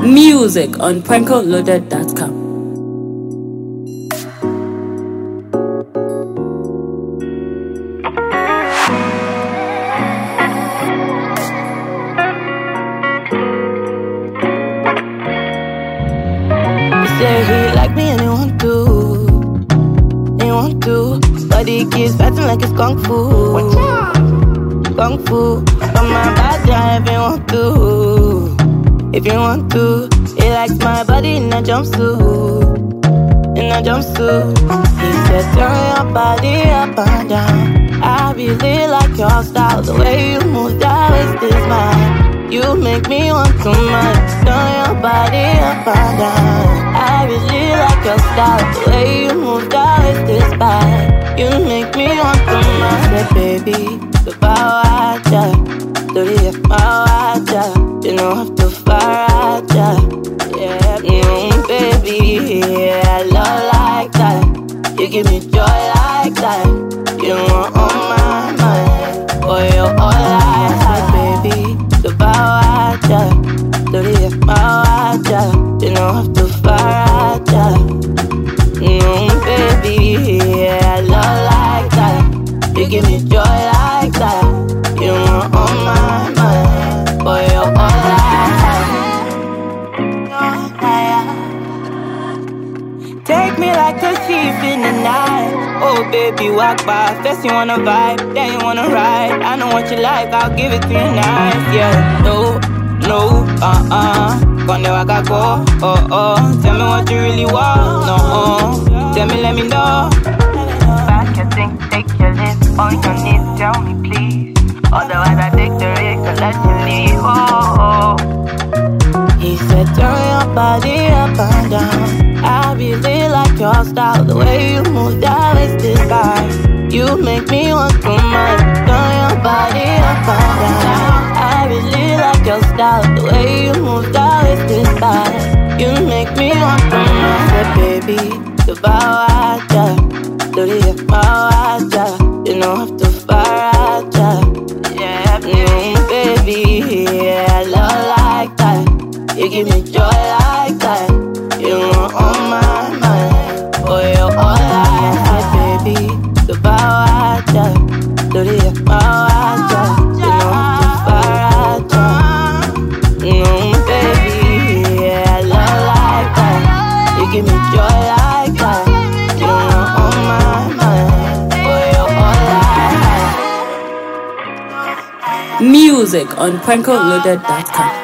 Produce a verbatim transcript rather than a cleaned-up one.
Music on prankle loaded dot com. Say he like me and he want to, he want to, but he keeps fighting like it's kung fu, kung fu. But my bad guy if he want to, if you want to. He likes my body in a jumpsuit, in a jumpsuit. He said turn your body up and down. I really like your style, the way you move that waist is mine. You make me want to mind. Turn your body up and down. I really like your style, the way you move that waist is fine. You make me want to mind. Say baby, the power do you have power? You know have to fire, yeah, mm, baby, yeah, I love like that. You give me joy like that. You want on my mind, boy, you're all I have, baby. The power, do you have power? You know have to fire, mm, baby, yeah, I love like that. You give me joy like that. You want on my mind, boy, you're all I have. Take me like a thief in the night. Oh baby, walk by. First you wanna vibe, then you wanna ride. I know what you like, I'll give it to you nice. Yeah, no, no, uh-uh. Gonna waka go, oh, oh. Tell me what you really want, no, oh. Tell me, let me know. Back your thing, take your lips on your knees, tell me please. Otherwise I take the risk and let you leave, oh, oh. He said turn your body up and down. I really like your style, the way you move that waist is fine. You make me want to mind. Turn your body up and down. I really like your style, the way you move that waist is fine. You make me want to mind. Say baby, the power, do you have power? You know have to fire, yeah, mm, baby, yeah, I love like that. You give me joy like that. You want on my mind, boy, you're all I have, baby. The power, do you have power? You know how to fire, mm, baby, yeah, I love like that. You give me joy like that. You want on my mind, boy, you're all I have. Music on prankle loaded dot com.